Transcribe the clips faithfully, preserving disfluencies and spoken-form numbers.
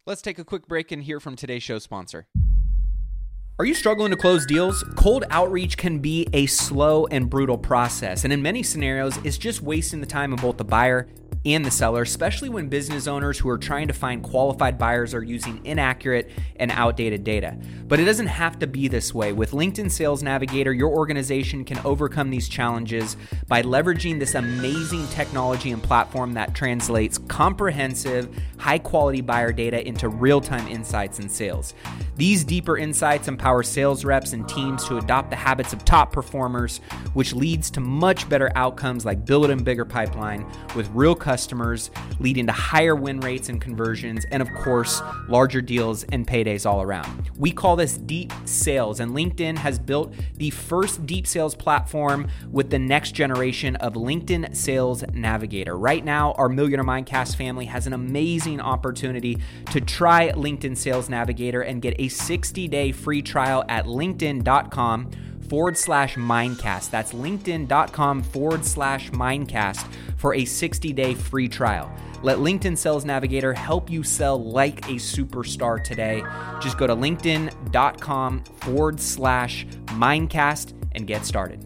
Let's take a quick break and hear from today's show sponsor. Are you struggling to close deals? Cold outreach can be a slow and brutal process, and in many scenarios, it's just wasting the time of both the buyer and the seller, especially when business owners who are trying to find qualified buyers are using inaccurate and outdated data. But it doesn't have to be this way. With LinkedIn Sales Navigator, your organization can overcome these challenges by leveraging this amazing technology and platform that translates comprehensive, high-quality buyer data into real-time insights in sales. These deeper insights empower sales reps and teams to adopt the habits of top performers, which leads to much better outcomes like building a bigger pipeline with real customers, leading to higher win rates and conversions, and of course, larger deals and paydays all around. We call this deep sales, and LinkedIn has built the first deep sales platform with the next generation of LinkedIn Sales Navigator. Right now, our Millionaire Mindcast family has an amazing opportunity to try LinkedIn Sales Navigator and get a sixty-day free trial at linkedin.com forward slash Mindcast. That's linkedin.com forward slash Mindcast for a sixty-day free trial. Let LinkedIn Sales Navigator help you sell like a superstar today. Just go to linkedin.com forward slash Mindcast and get started.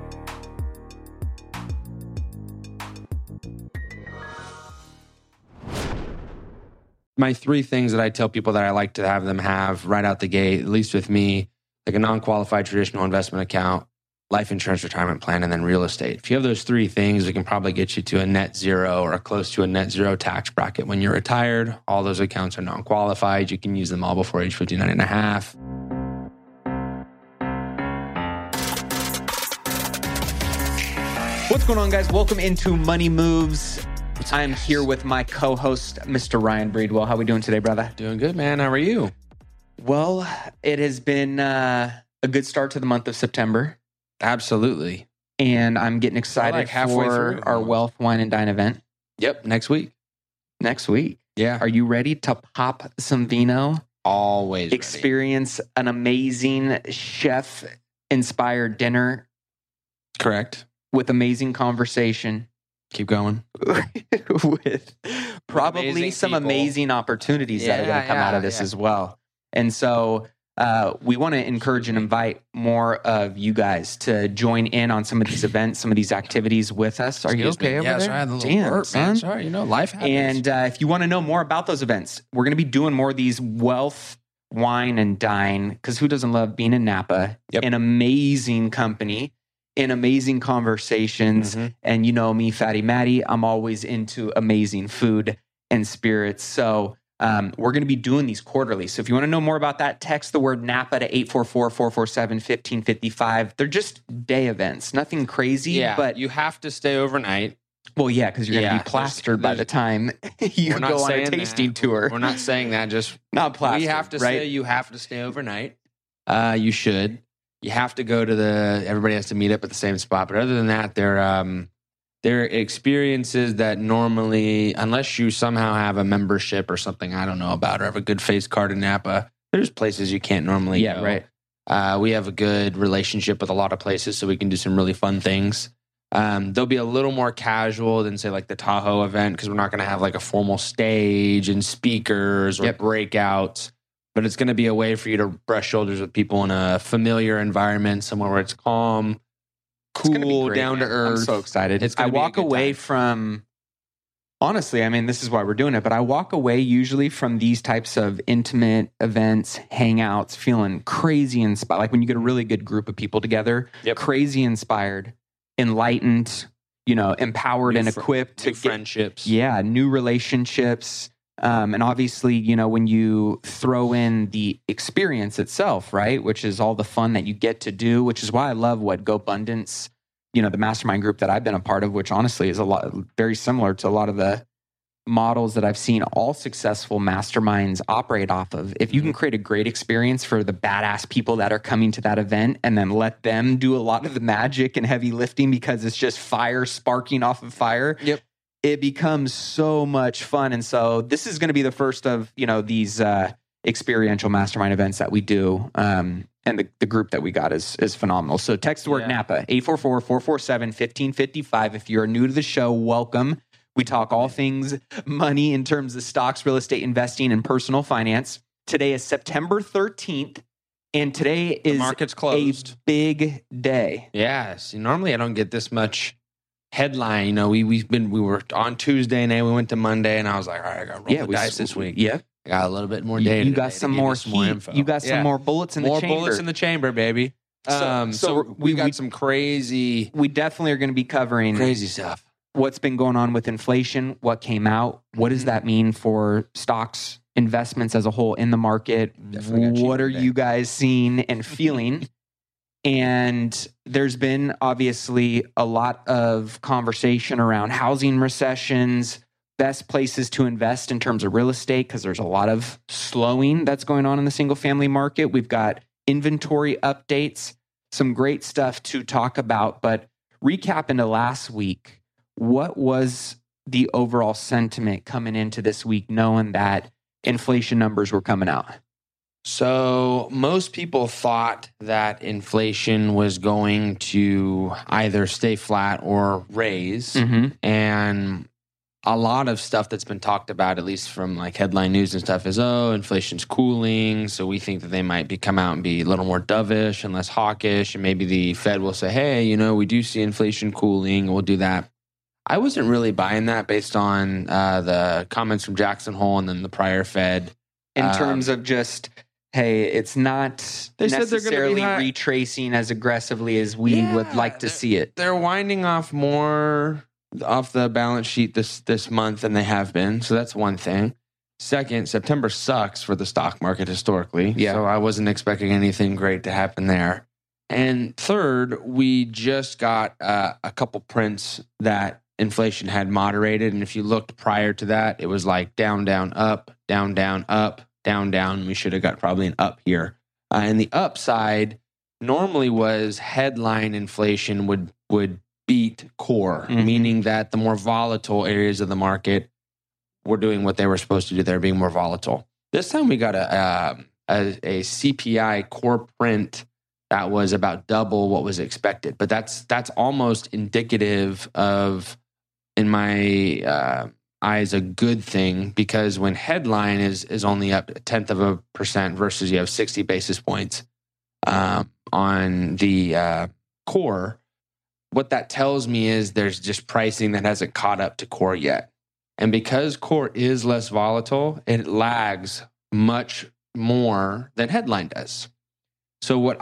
My three things that I tell people that I like to have them have right out the gate, at least with me, like a non-qualified traditional investment account, life insurance retirement plan, and then real estate. If you have those three things, we can probably get you to a net zero or close to a net zero tax bracket when you're retired. All those accounts are non-qualified. You can use them all before age fifty-nine and a half. What's going on, guys? Welcome into Money Moves. I'm here with my co-host, Mister Ryan Breedwell. How are we doing today, brother? Doing good, man. How are you? Well, it has been uh, a good start to the month of September. Absolutely. And I'm getting excited like halfway for through. our Wealth, Wine, and Dine event. Yep, next week. Next week. Yeah. Are you ready to pop some vino? Always Experience ready. an amazing chef-inspired dinner. Correct. With amazing conversation. Keep going. with probably amazing some people. amazing opportunities that are Yeah, going to come yeah, out of this yeah. as well. And so uh, we want to encourage and invite more of you guys to join in on some of these events, some of these activities with us. Are you Excuse me. okay over Yeah, there? sorry, I had a little Damn, burp, son. man. Sorry, you know, life happens. And uh, if you want to know more about those events, we're going to be doing more of these Wealth, Wine, and Dine, because who doesn't love being in Napa? Yep. An amazing company. In amazing conversations. Mm-hmm. And you know me, Fatty Matty, I'm always into amazing food and spirits. So um, we're going to be doing these quarterly. So if you want to know more about that, text the word Napa to eight four four, four four seven, one five five five. They're just day events, nothing crazy. Yeah, but you have to stay overnight. well, yeah, because you're Yeah, going to be plastered there's- by the time you We're not go on a saying tasting that. tour. We're not saying that. Just Not plastered, we have to right? say you have to stay overnight. Uh, you should. You have to go to the. Everybody has to meet up at the same spot. But other than that, they're um, they're experiences that normally, unless you somehow have a membership or something I don't know about, or have a good face card in Napa, there's places you can't normally Yeah, go. right. Uh, we have a good relationship with a lot of places, so we can do some really fun things. Um, they'll be a little more casual than, say, like the Tahoe event, because we're not going to have like a formal stage and speakers or Yep. breakouts. But it's going to be a way for you to brush shoulders with people in a familiar environment, somewhere where it's calm, It's gonna be cool, great, down to man. earth. I'm so excited. It's I gonna be a walk good away time. from, honestly, I mean, this is why we're doing it, but I walk away usually from these types of intimate events, hangouts, feeling crazy inspired. Like when you get a really good group of people together, Yep. crazy inspired, enlightened, you know, empowered New and fr- equipped to New get, friendships. yeah, new relationships. Um, and obviously, you know, when you throw in the experience itself, right, which is all the fun that you get to do, which is why I love what GoBundance, you know, the mastermind group that I've been a part of, which honestly is a lot very similar to a lot of the models that I've seen all successful masterminds operate off of. If you can create a great experience for the badass people that are coming to that event and then let them do a lot of the magic and heavy lifting because it's just fire sparking off of fire. Yep. It becomes so much fun. And so this is going to be the first of, you know, these uh, experiential mastermind events that we do. Um, and the, the group that we got is is phenomenal. So text the word Yeah. Napa, eight four four, four four seven, one five five five. If you're new to the show, welcome. We talk all things money in terms of stocks, real estate investing, and personal finance. Today is September thirteenth, and today is the market's closed. A big day. Yes. Normally I don't get this much headline. You know, we, we've been, we were on Tuesday and then we went to Monday and I was like, all right, I got to roll Yeah, the we dice s- this week. Yeah. I got a little bit more You, data. you got today to some give you more some heat. info. You got some Yeah. more bullets in more the chamber. bullets in the chamber, baby. So- um, so so, we- we got we- some crazy, we definitely are going to be covering crazy stuff. what's been going on with inflation, what came out, what does that mean for stocks, investments as a whole in the market? Definitely got cheaper What are today. you guys seeing and feeling? And there's been obviously a lot of conversation around housing recessions, best places to invest in terms of real estate, because there's a lot of slowing that's going on in the single family market. We've got inventory updates, some great stuff to talk about. But recap into last week, what was the overall sentiment coming into this week, knowing that inflation numbers were coming out? So most people thought that inflation was going to either stay flat or raise. Mm-hmm. And a lot of stuff that's been talked about, at least from like headline news and stuff, is, oh, inflation's cooling. So we think that they might be come out and be a little more dovish and less hawkish. And maybe the Fed will say, hey, you know, we do see inflation cooling. We'll do that. I wasn't really buying that based on uh, the comments from Jackson Hole and then the prior Fed. In Um, terms of just, hey, it's not They said they're gonna be necessarily high- retracing as aggressively as we Yeah, would like to they're- see it. They're winding off more off the balance sheet this this month than they have been. So that's one thing. Second, September sucks for the stock market historically. Yeah. So I wasn't expecting anything great to happen there. And third, we just got uh, a couple prints that inflation had moderated. And if you looked prior to that, it was like down, down, up, down, down, up, down, down. We should have got probably an up here. Uh, and the upside normally was headline inflation would would beat core, Mhm. meaning that the more volatile areas of the market were doing what they were supposed to do. They're being more volatile. This time we got a, uh, a, a C P I core print that was about double what was expected. But that's that's almost indicative of, in my uh, eyes, a good thing, because when headline is is only up a tenth of a percent versus you have sixty basis points um, on the uh, core, what that tells me is there's just pricing that hasn't caught up to core yet. And because core is less volatile, it lags much more than headline does. So what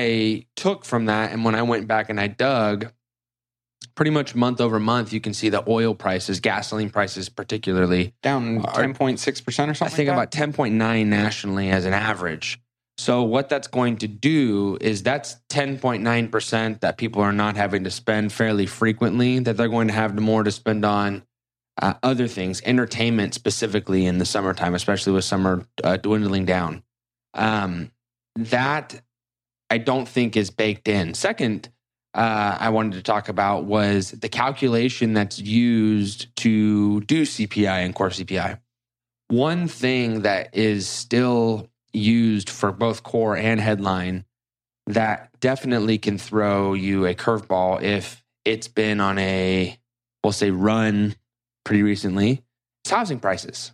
I took from that, and when I went back and I dug, pretty much month over month, you can see the oil prices, gasoline prices particularly, Down Are- ten point six percent or I something think like about ten point nine nationally as an average. So what that's going to do is that's ten point nine percent that people are not having to spend fairly frequently, that they're going to have more to spend on uh, other things, entertainment specifically in the summertime, especially with summer uh, dwindling down. Um, that I don't think is baked in. Second, uh, I wanted to talk about was the calculation that's used to do C P I and core C P I. One thing that is still used for both core and headline that definitely can throw you a curveball if it's been on a, we'll say, run pretty recently, it's housing prices.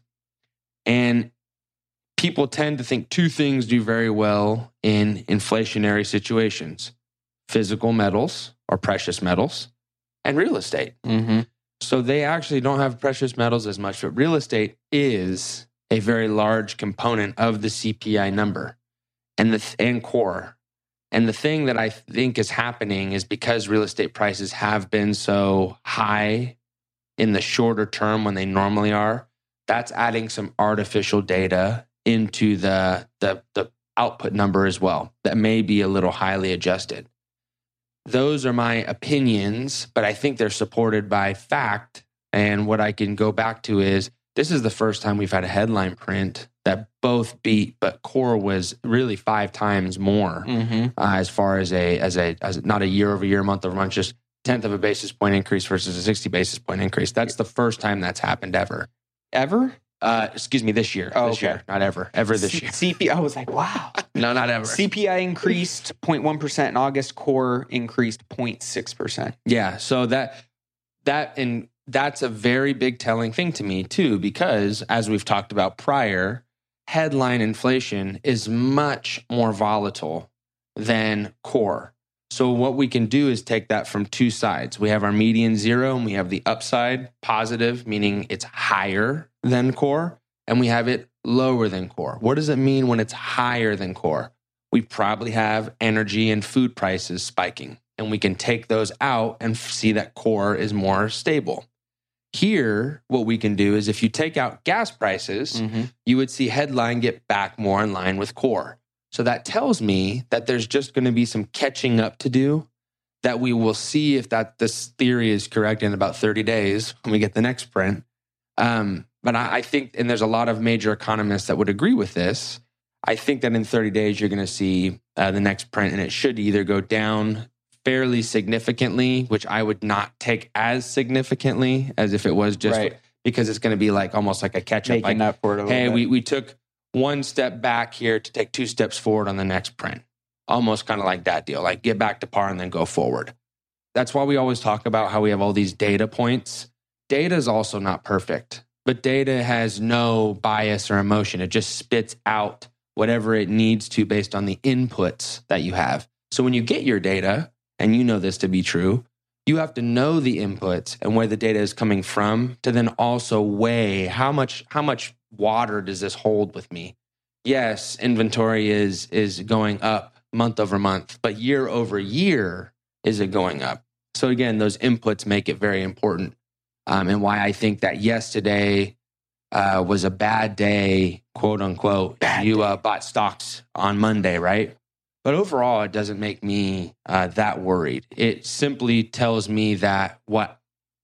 And people tend to think two things do very well in inflationary situations: physical metals or precious metals and real estate. Mm-hmm. So they actually don't have precious metals as much, but real estate is a very large component of the C P I number and the and core. And the thing that I think is happening is because real estate prices have been so high in the shorter term when they normally are, that's adding some artificial data into the the, the output number as well that may be a little highly adjusted. Those are my opinions, but I think they're supported by fact. And what I can go back to is this is the first time we've had a headline print that both beat, but core was really five times more Mm-hmm. uh, as far as a as a as not a year over year, month over month, just tenth of a basis point increase versus a sixty basis point increase. That's the first time that's happened ever. Ever? Uh, excuse me, this year. Oh, this okay. year, not ever. Ever this year. C P I, I was like, wow. No, not ever. C P I increased zero point one percent in August, core increased zero point six percent. Yeah. So that that and that's a very big telling thing to me too, because as we've talked about prior, headline inflation is much more volatile than core. So what we can do is take that from two sides. We have our median zero and we have the upside positive, meaning it's higher than core, and we have it lower than core. What does it mean when it's higher than core? We probably have energy and food prices spiking, and we can take those out and see that core is more stable. Here, what we can do is if you take out gas prices, mm-hmm. you would see headline get back more in line with core. So that tells me that there's just going to be some catching up to do, that we will see if that this theory is correct in about thirty days when we get the next print. Um, but I, I think, and there's a lot of major economists that would agree with this, I think that in thirty days, you're going to see uh, the next print, and it should either go down fairly significantly, which I would not take as significantly as if it was just right. because it's going to be like almost like a catch-up. Making like, up for it a little hey, bit. we we took one step back here to take two steps forward on the next print. Almost kind of like that deal, like get back to par and then go forward. That's why we always talk about how we have all these data points. Data is also not perfect, but data has no bias or emotion. It just spits out whatever it needs to based on the inputs that you have. So when you get your data, and you know this to be true, you have to know the inputs and where the data is coming from to then also weigh how much how much water does this hold with me? Yes, inventory is is going up month over month, but year over year, is it going up? So again, those inputs make it very important, um, and why I think that yesterday uh, was a bad day, quote unquote. Bad you uh, bought stocks on Monday, right? But overall, it doesn't make me uh, that worried. It simply tells me that what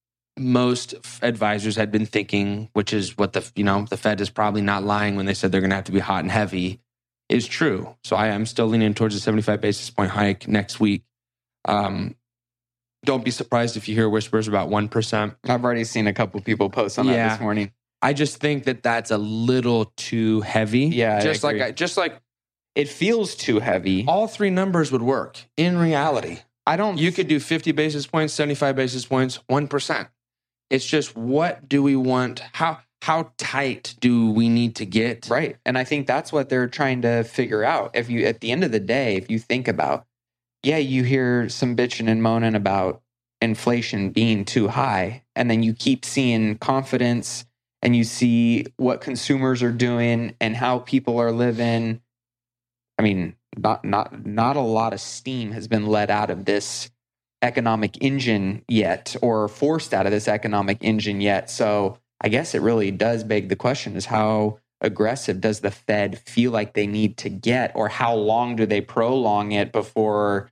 most advisors had been thinking, which is what the you know the Fed is probably not lying when they said they're going to have to be hot and heavy, is true. So I am still leaning towards a seventy-five basis point hike next week. Um, don't be surprised if you hear whispers about one percent. I've already seen a couple people post on that yeah. this morning. I just think that that's a little too heavy. Yeah, just like I, just like. It feels too heavy. All three numbers would work in reality. I don't. You could do fifty basis points, seventy-five basis points, one percent. It's just what do we want? How how tight do we need to get? Right. And I think that's what they're trying to figure out. If you, at the end of the day, if you think about, yeah, you hear some bitching and moaning about inflation being too high, and then you keep seeing confidence and you see what consumers are doing and how people are living. I mean, not not not a lot of steam has been let out of this economic engine yet, or forced out of this economic engine yet. So I guess it really does beg the question: is how aggressive does the Fed feel like they need to get, or how long do they prolong it before?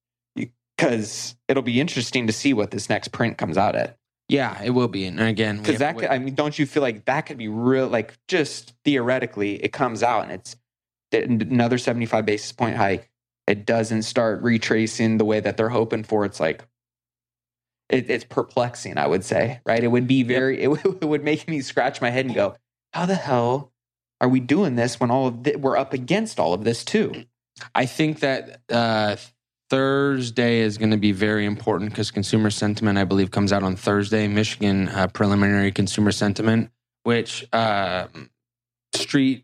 Because it'll be interesting to see what this next print comes out at. Yeah, it will be. And again, because that could, I mean, don't you feel like that could be real? Like, just theoretically, it comes out and it's another seventy-five basis point hike. It doesn't start retracing the way that they're hoping for. It's like, it, it's perplexing, I would say, right? It would be very, yep. it, it would make me scratch my head and go, how the hell are we doing this when all of th- we're up against all of this too? I think that uh, Thursday is going to be very important because consumer sentiment, I believe, comes out on Thursday. Michigan uh, preliminary consumer sentiment, which uh, Street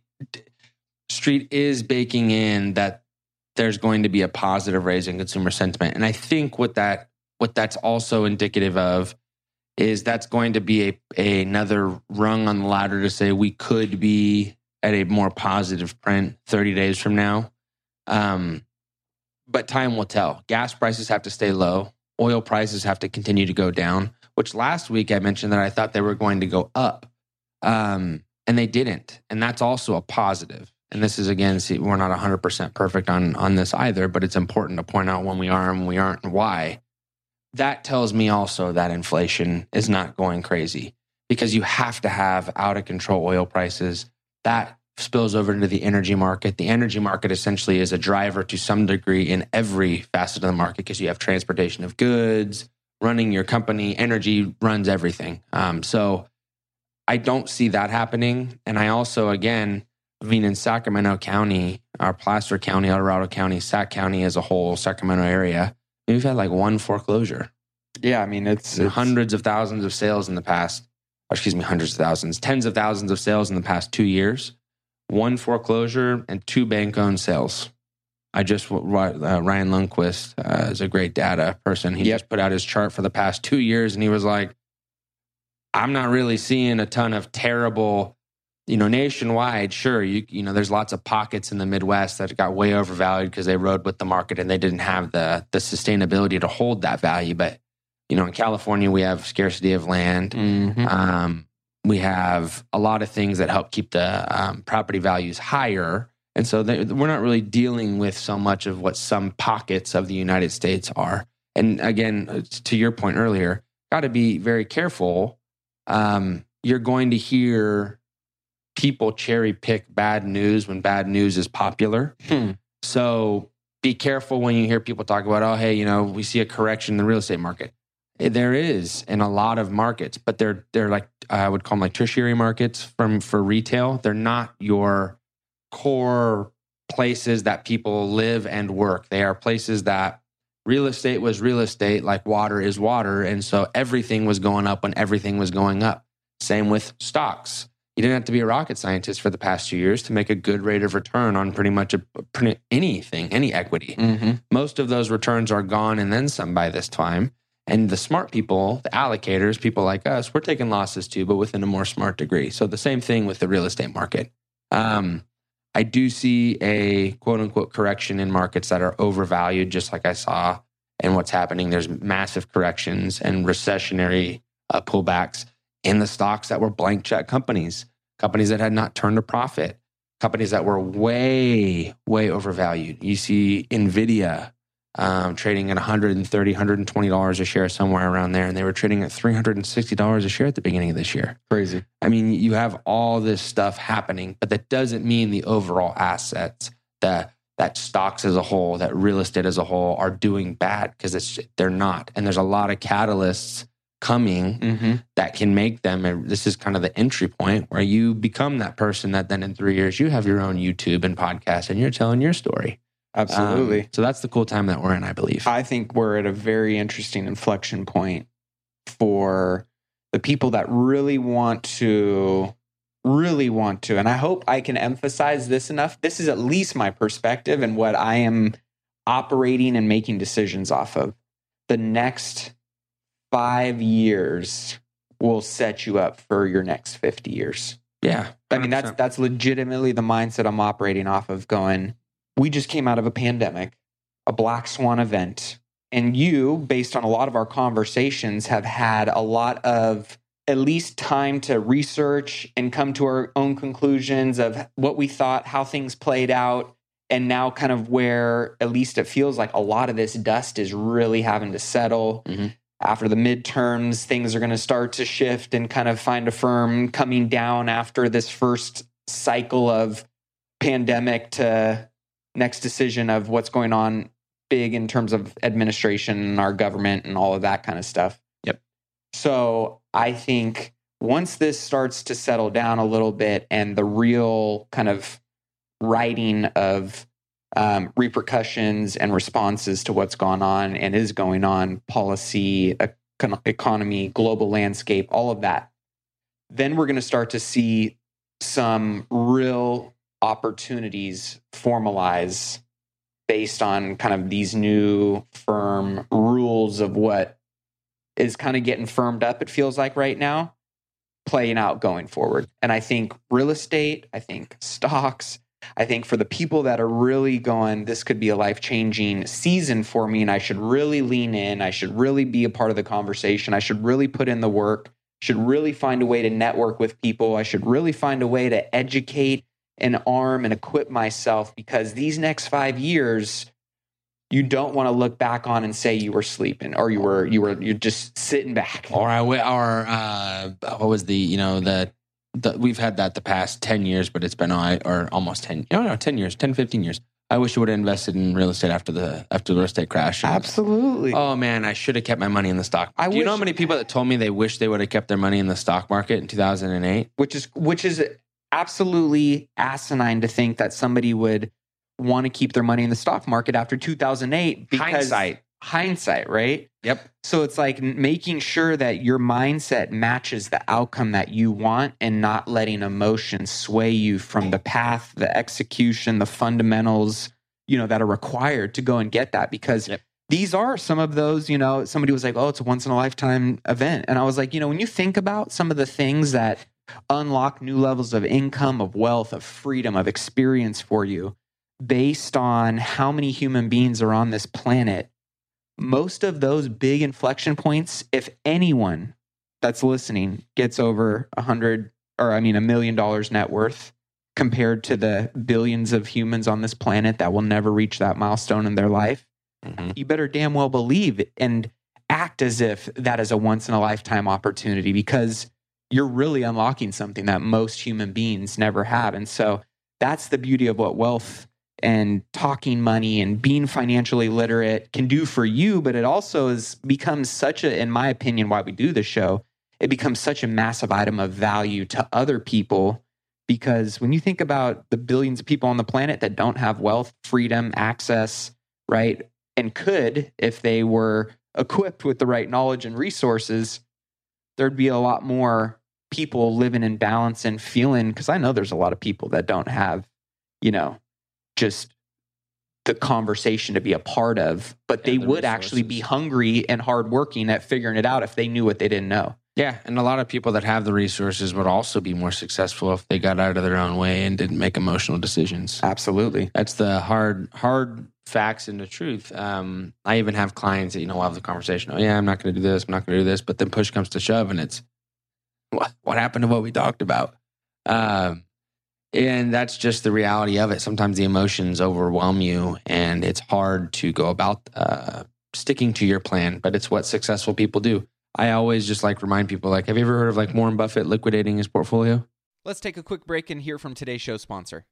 Street is baking in that there's going to be a positive raise in consumer sentiment. And I think what that what that's also indicative of is that's going to be a, a another rung on the ladder to say we could be at a more positive print thirty days from now. Um, but time will tell. Gas prices have to stay low. Oil prices have to continue to go down, which last week I mentioned that I thought they were going to go up. Um, and they didn't. And that's also a positive. And this is, again, see, we're not one hundred percent perfect on, on this either, but it's important to point out when we are and when we aren't and why. That tells me also that inflation is not going crazy because you have to have out-of-control oil prices. That spills over into the energy market. The energy market essentially is a driver to some degree in every facet of the market because you have transportation of goods, running your company. Energy runs everything. Um, so I don't see that happening. And I also, again, I mean, in Sacramento County, our Placer County, El Dorado County, Sac County as a whole, Sacramento area, we've had like one foreclosure. Yeah, I mean, it's, it's hundreds of thousands of sales in the past, excuse me, hundreds of thousands, tens of thousands of sales in the past two years, one foreclosure and two bank-owned sales. I just, uh, Ryan Lundquist uh, is a great data person. He yep. just put out his chart for the past two years and he was like, I'm not really seeing a ton of terrible, you know, nationwide. Sure, you you know, there's lots of pockets in the Midwest that got way overvalued because they rode with the market and they didn't have the the sustainability to hold that value. But, you know, in California, we have scarcity of land. Mm-hmm. Um, we have a lot of things that help keep the um, property values higher. And so they, we're not really dealing with so much of what some pockets of the United States are. And again, to your point earlier, got to be very careful. Um, you're going to hear people cherry pick bad news when bad news is popular. Hmm. So be careful when you hear people talk about, oh, hey, you know, we see a correction in the real estate market. There is in a lot of markets, but they're they're like, I would call them like tertiary markets from for retail. They're not your core places that people live and work. They are places that real estate was real estate, like water is water. And so everything was going up when everything was going up. Same with stocks. You didn't have to be a rocket scientist for the past two years to make a good rate of return on pretty much a, anything, any equity. Mm-hmm. Most of those returns are gone and then some by this time. And the smart people, the allocators, people like us, we're taking losses too, but within a more smart degree. So the same thing with the real estate market. Um, I do see a quote unquote correction in markets that are overvalued, just like I saw and what's happening. There's massive corrections and recessionary uh, pullbacks in the stocks that were blank check companies, companies that had not turned a profit, companies that were way, way overvalued. You see NVIDIA um, trading at one hundred thirty dollars, one hundred twenty dollars a share, somewhere around there. And they were trading at three hundred sixty dollars a share at the beginning of this year. Crazy. I mean, you have all this stuff happening, but that doesn't mean the overall assets, that that stocks as a whole, that real estate as a whole are doing bad, because it's they're not. And there's a lot of catalysts coming mm-hmm. that can make them, and this is kind of the entry point where you become that person that then in three years you have your own YouTube and podcast and you're telling your story. Absolutely. Um, so that's the cool time that we're in, I believe. I think we're at a very interesting inflection point for the people that really want to, really want to, and I hope I can emphasize this enough. This is at least my perspective and what I am operating and making decisions off of. The next five years will set you up for your next fifty years. Yeah. I mean, that's that's legitimately the mindset I'm operating off of, going, we just came out of a pandemic, a black swan event. And you, based on a lot of our conversations, have had a lot of at least time to research and come to our own conclusions of what we thought, how things played out. And now kind of where at least it feels like a lot of this dust is really having to settle. Mm-hmm. After the midterms, things are going to start to shift and kind of find a firm coming down after this first cycle of pandemic to next decision of what's going on big in terms of administration and our government and all of that kind of stuff. Yep. So I think once this starts to settle down a little bit and the real kind of writing of um, repercussions and responses to what's gone on and is going on, policy, econ- economy, global landscape, all of that, then we're going to start to see some real opportunities formalize based on kind of these new firm rules of what is kind of getting firmed up, it feels like right now, playing out going forward. And I think real estate, I think stocks, I think for the people that are really going, this could be a life-changing season for me and I should really lean in, I should really be a part of the conversation, I should really put in the work, should really find a way to network with people, I should really find a way to educate and arm and equip myself, because these next five years, you don't want to look back on and say you were sleeping or you were you were you're just sitting back. Or I or uh, what was the you know the, the we've had that the past ten years, but it's been or almost ten no no ten years, ten, fifteen years. I wish I would have invested in real estate after the after the real estate crash. Absolutely. Oh man, I should have kept my money in the stock. I Do wish, you know how many people that told me they wish they would have kept their money in the stock market in two thousand eight? Which is which is absolutely asinine to think that somebody would want to keep their money in the stock market after two thousand eight. Because hindsight. Hindsight, right? Yep. So it's like making sure that your mindset matches the outcome that you want and not letting emotion sway you from the path, the execution, the fundamentals, you know, that are required to go and get that. Because yep. these are some of those, you know, somebody was like, oh, it's a once in a lifetime event. And I was like, you know, when you think about some of the things that unlock new levels of income, of wealth, of freedom, of experience for you, based on how many human beings are on this planet, most of those big inflection points, if anyone that's listening gets over a hundred or I mean a million dollars net worth compared to the billions of humans on this planet that will never reach that milestone in their life, mm-hmm. you better damn well believe it and act as if that is a once in a lifetime opportunity, because you're really unlocking something that most human beings never have. And so that's the beauty of what wealth and talking money and being financially literate can do for you. But it also has become such a, in my opinion, why we do the show, it becomes such a massive item of value to other people. Because when you think about the billions of people on the planet that don't have wealth, freedom, access, right? And could, if they were equipped with the right knowledge and resources, there'd be a lot more people living in balance and feeling, because I know there's a lot of people that don't have, you know, just the conversation to be a part of, but they yeah, the would resources. actually be hungry and hardworking at figuring it out if they knew what they didn't know. Yeah, and a lot of people that have the resources would also be more successful if they got out of their own way and didn't make emotional decisions. Absolutely. That's the hard hard facts and the truth. Um, I even have clients that, you know, we'll have the conversation, oh yeah, I'm not going to do this, I'm not going to do this, but then push comes to shove and it's, what, what happened to what we talked about? Um, and that's just the reality of it. Sometimes the emotions overwhelm you and it's hard to go about uh, sticking to your plan, but it's what successful people do. I always just like remind people, like, have you ever heard of like Warren Buffett liquidating his portfolio? Let's take a quick break and hear from today's show sponsor.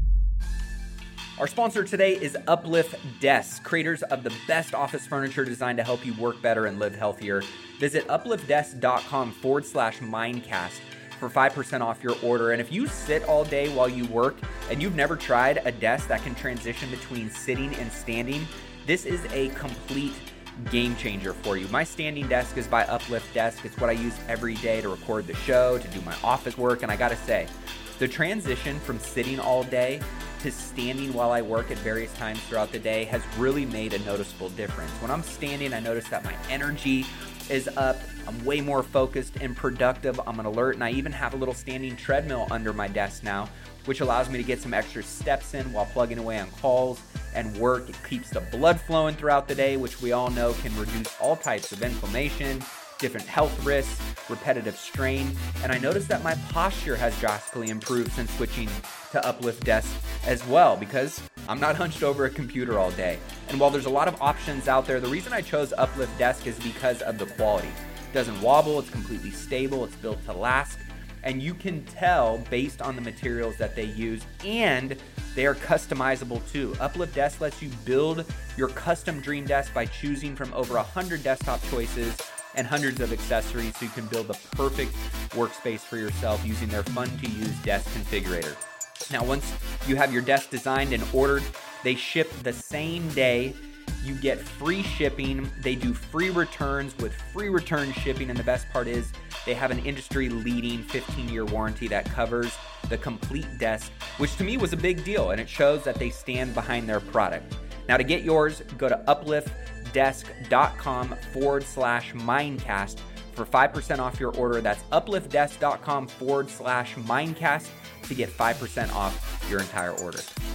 Our sponsor today is Uplift Desk, creators of the best office furniture designed to help you work better and live healthier. Visit upliftdesk.com forward slash mindcast for five percent off your order. And if you sit all day while you work and you've never tried a desk that can transition between sitting and standing, this is a complete game changer for you. My standing desk is by Uplift Desk. It's what I use every day to record the show, to do my office work. And I gotta say, the transition from sitting all day to standing while I work at various times throughout the day has really made a noticeable difference. When I'm standing, I notice that my energy is up. I'm way more focused and productive. I'm an alert, and I even have a little standing treadmill under my desk now, which allows me to get some extra steps in while plugging away on calls and work. It keeps the blood flowing throughout the day, which we all know can reduce all types of inflammation, different health risks, repetitive strain. And I noticed that my posture has drastically improved since switching to Uplift Desk as well, because I'm not hunched over a computer all day. And while there's a lot of options out there, the reason I chose Uplift Desk is because of the quality. It doesn't wobble, it's completely stable, it's built to last. And you can tell based on the materials that they use, and they are customizable too. Uplift Desk lets you build your custom dream desk by choosing from over one hundred desktop choices and hundreds of accessories, so you can build the perfect workspace for yourself using their fun-to-use desk configurator. Now, once you have your desk designed and ordered, they ship the same day. You get free shipping. They do free returns with free return shipping. And the best part is they have an industry-leading fifteen-year warranty that covers the complete desk, which to me was a big deal. And it shows that they stand behind their product. Now, to get yours, go to upliftdesk.com forward slash mindcast for five percent off your order. That's upliftdesk.com forward slash mindcast to get five percent off your entire order.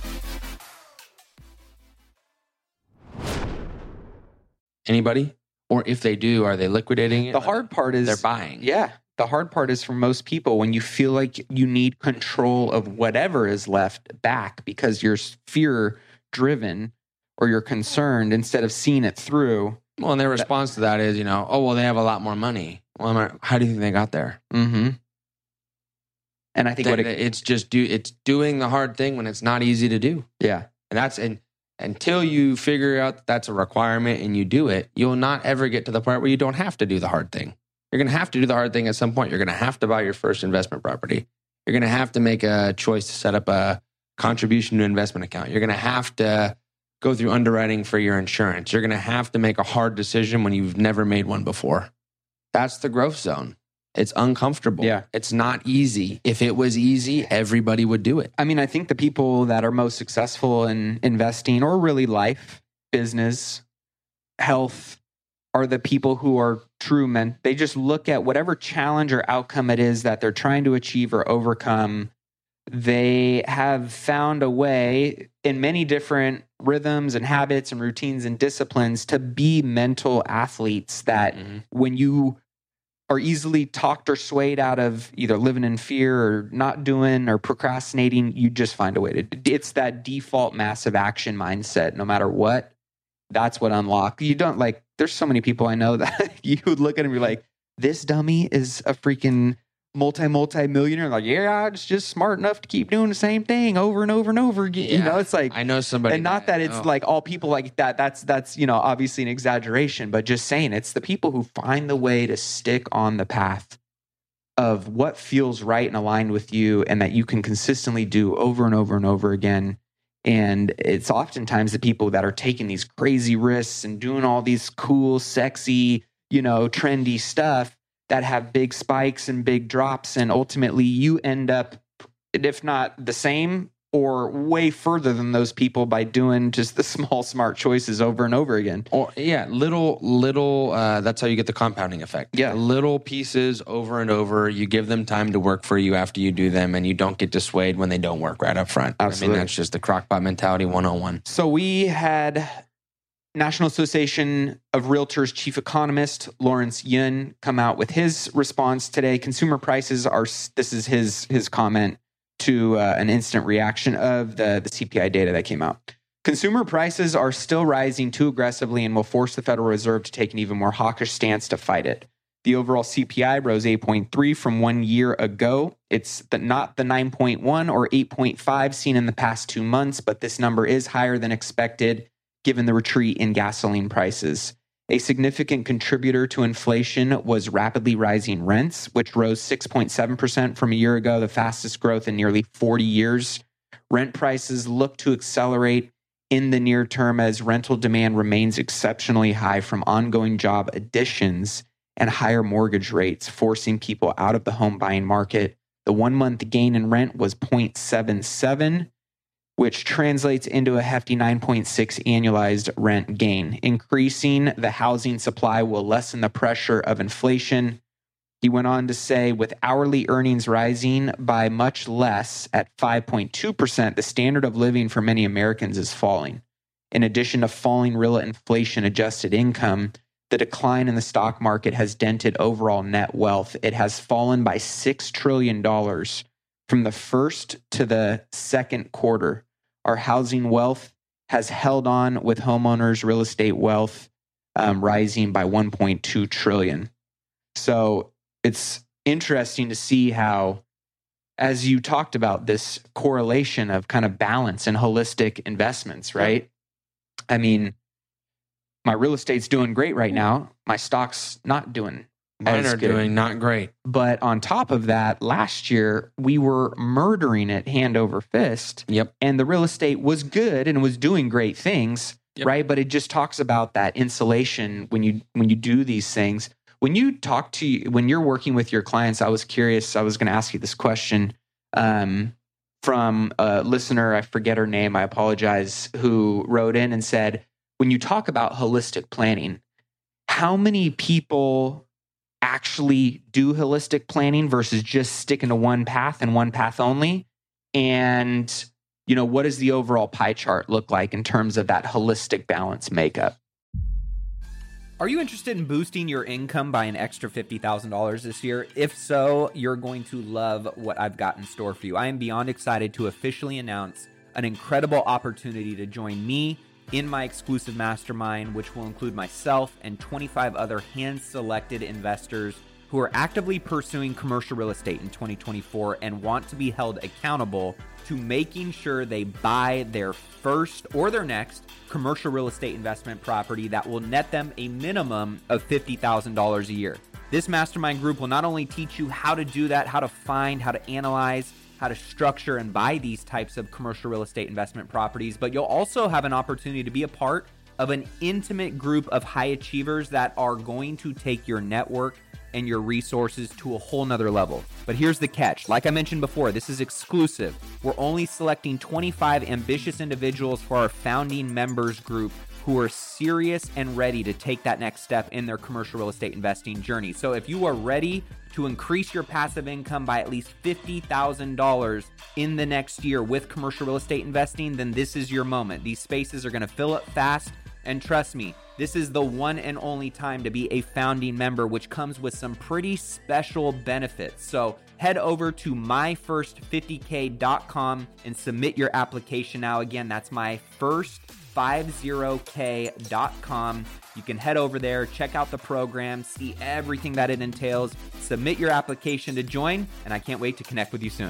Anybody? Or if they do, are they liquidating it? The hard part is they're buying. Yeah. The hard part is for most people, when you feel like you need control of whatever is left back because you're fear driven or you're concerned instead of seeing it through. Well, and their response to that is, you know, oh, well, they have a lot more money. Well, I'm like, how do you think they got there? Mm-hmm. And I think they, what it, it's just do it's doing the hard thing when it's not easy to do. Yeah. And that's and until you figure out that that's a requirement and you do it, you'll not ever get to the point where you don't have to do the hard thing. You're going to have to do the hard thing at some point. You're going to have to buy your first investment property. You're going to have to make a choice to set up a contribution to investment account. You're going to have to go through underwriting for your insurance. You're going to have to make a hard decision when you've never made one before. That's the growth zone. It's uncomfortable. Yeah. It's not easy. If it was easy, everybody would do it. I mean, I think the people that are most successful in investing, or really life, business, health, are the people who are true men. They just look at whatever challenge or outcome it is that they're trying to achieve or overcome. They have found a way in many different rhythms and habits and routines and disciplines to be mental athletes that mm-hmm. when you are easily talked or swayed out of either living in fear or not doing or procrastinating, you just find a way to. It's that default massive action mindset, no matter what. That's what unlock. You don't like, there's so many people I know that you would look at and be like, this dummy is a freaking multi, multi millionaire. Like, yeah, it's just smart enough to keep doing the same thing over and over and over again. Yeah, you know, it's like, I know somebody. And not that, that it's oh. like all people like that. That's, that's, you know, obviously an exaggeration, but just saying it's the people who find the way to stick on the path of what feels right and aligned with you and that you can consistently do over and over and over again. And it's oftentimes the people that are taking these crazy risks and doing all these cool, sexy, you know, trendy stuff that have big spikes and big drops. And ultimately you end up, if not the same or way further than those people by doing just the small, smart choices over and over again. Or yeah, little, little, uh, that's how you get the compounding effect. Yeah. Little pieces over and over. You give them time to work for you after you do them, and you don't get dissuaded when they don't work right up front. Absolutely. I mean, that's just the crockpot mentality one oh one. So we had National Association of Realtors chief economist Lawrence Yun come out with his response today. Consumer prices are, this is his his comment to uh, an instant reaction of the, the C P I data that came out. Consumer prices are still rising too aggressively and will force the Federal Reserve to take an even more hawkish stance to fight it. The overall C P I rose eight point three from one year ago. It's the, not the nine point one or eight point five seen in the past two months, but this number is higher than expected given the retreat in gasoline prices. A significant contributor to inflation was rapidly rising rents, which rose six point seven percent from a year ago, the fastest growth in nearly forty years. Rent prices look to accelerate in the near term as rental demand remains exceptionally high from ongoing job additions and higher mortgage rates, forcing people out of the home buying market. The one-month gain in rent was zero point seven seven, which translates into a hefty nine point six annualized rent gain. Increasing the housing supply will lessen the pressure of inflation. He went on to say, with hourly earnings rising by much less at five point two percent, the standard of living for many Americans is falling. In addition to falling real inflation-adjusted income, the decline in the stock market has dented overall net wealth. It has fallen by six trillion dollars from the first to the second quarter. Our housing wealth has held on, with homeowners' real estate wealth um, rising by one point two trillion dollars. So it's interesting to see how, as you talked about, this correlation of kind of balance and holistic investments, right? I mean, my real estate's doing great right now. My stock's not doing Mine are good. doing not great. But on top of that, last year, we were murdering it hand over fist. Yep. And the real estate was good and was doing great things, yep. right? But it just talks about that insulation when you when you do these things. When you talk to, when you're working with your clients, I was curious, I was going to ask you this question um, from a listener, I forget her name, I apologize, who wrote in and said, when you talk about holistic planning, how many people actually do holistic planning versus just sticking to one path and one path only? And, you know, what does the overall pie chart look like in terms of that holistic balance makeup? Are you interested in boosting your income by an extra fifty thousand dollars this year? If so, you're going to love what I've got in store for you. I am beyond excited to officially announce an incredible opportunity to join me in my exclusive mastermind, which will include myself and twenty-five other hand-selected investors who are actively pursuing commercial real estate in twenty twenty-four and want to be held accountable to making sure they buy their first or their next commercial real estate investment property that will net them a minimum of fifty thousand dollars a year. This mastermind group will not only teach you how to do that, how to find, how to analyze, how to structure and buy these types of commercial real estate investment properties, but you'll also have an opportunity to be a part of an intimate group of high achievers that are going to take your network and your resources to a whole nother level. But here's the catch. Like I mentioned before, this is exclusive. We're only selecting twenty-five ambitious individuals for our founding members group who are serious and ready to take that next step in their commercial real estate investing journey. So if you are ready to increase your passive income by at least fifty thousand dollars in the next year with commercial real estate investing, then this is your moment. These spaces are going to fill up fast. And trust me, this is the one and only time to be a founding member, which comes with some pretty special benefits. So head over to my first fifty k dot com and submit your application now. Again, that's my first fifty k dot com. You can head over there, check out the program, see everything that it entails, submit your application to join, and I can't wait to connect with you soon.